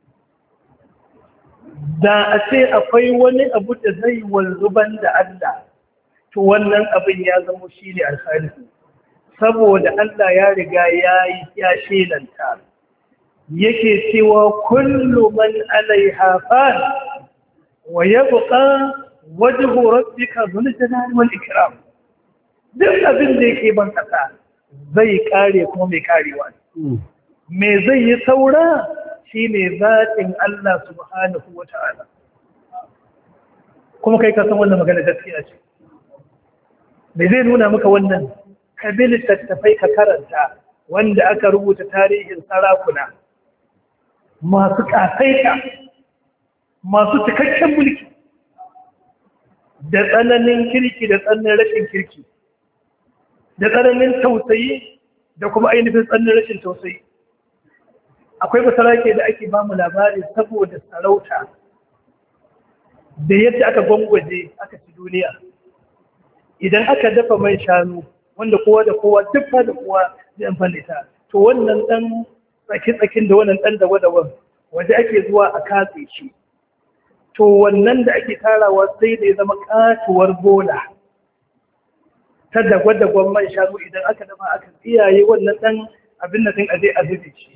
Speaker 2: da a ce akwai wani abu da zai wanzu ban da Allah to wannan abin ya zama shi ne alkhalifu saboda Allah ya riga ya shelanta yake cewa kullu man alaiha fan wa yabqa wajhu rabbika dhul jalali wal ikram duk abin da yake ban kasa zai kare kuma mai karewa me zai yi saura shi ne zaɓin Allah subhanahu wa ta'ala kuma kai kasan wannan magana gaskiya ce me zai nuna maka wannan kabilin tattafai ka karanta wanda aka rubuta tarihin sarakuna masu ƙasaita masu cikakken mulki da tsananin kirki da tsananin rashin kirki da tsananin tausayi da kuma ainihin tsananin rashin tausayi akwai basarake da ake ba mu labari saboda sarauta da yadda aka gwangwaje aka ci duniya idan aka dafa mai shanu wanda kowa da kowa dukka da kowa zai amfani ta to wannan dan tsakin da wannan dan dawa-dawan wanda ake zuwa a katse shi to wannan da ake tarawa sai da ya zama katuwar bola ta dagwa-dagwan man shanu idan aka dafa aka tsiyaye wannan dan abin da kan aje a zube shi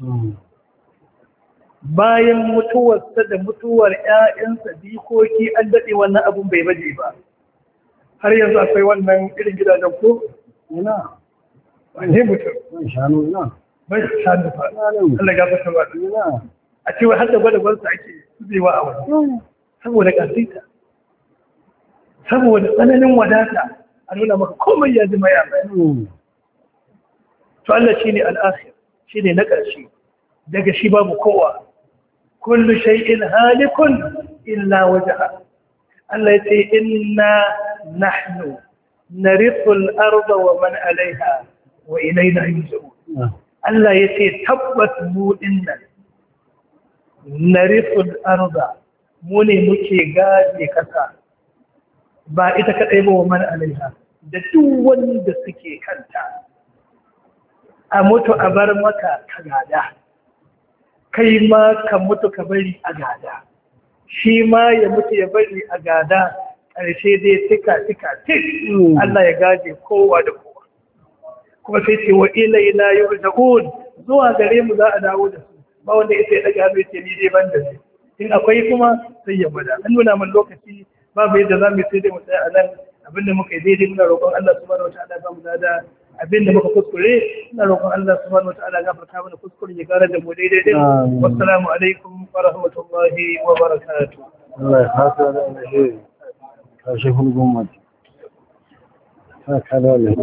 Speaker 2: bayan mutuwarsa da mutuwar ‘ya'yansa bikoki an daɗe wannan abun bai baje ba har yanzu akwai wannan irin gidajen ko? ina wane mutum? bai shanu ina bai shanu fa Allah ga fata ba ina a cewa har da gwada-gwansa ake zubewa a wani saboda ƙasita saboda tsananin wadata a nuna maka komai ya zama ya bayan to Allah shi ne al'akhir shi ne na ƙarshe daga shi babu kowa kullu shay'in halikun illa wajha Allah yace inna nahnu narithul arda wa man alaiha wa ilayna yurja'un Allah yace tabbas mu dinnan narithul arda mu ne muke gaje kasa ba ita kadai ba wa man alaiha da duk wanda suke kanta a mutu a bar maka ka gada kai ma ka mutu ka bari a gada shi ma ya mutu ya bari a gada ƙarshe dai tika tik Allah ya gaje kowa da kowa kuma sai ce wa ilaina yurja'un zuwa gare mu za a dawo da su ba wanda ita ya daga hannu ce ni dai ban da shi in akwai kuma sai ya bada an nuna min lokaci babu yadda za mu sai dai mu tsaya a nan abinda muka yi daidai muna roƙon Allah subhanahu wataala ba mu da abinda muka kuskure ina roƙon Allah subhanahu wataala gafarta mana kuskure ya gara da mu daidai din wassalamu alaikum wa rahmatullahi wa barakatuh
Speaker 1: Allah ya fata da alheri kashe hulgun mata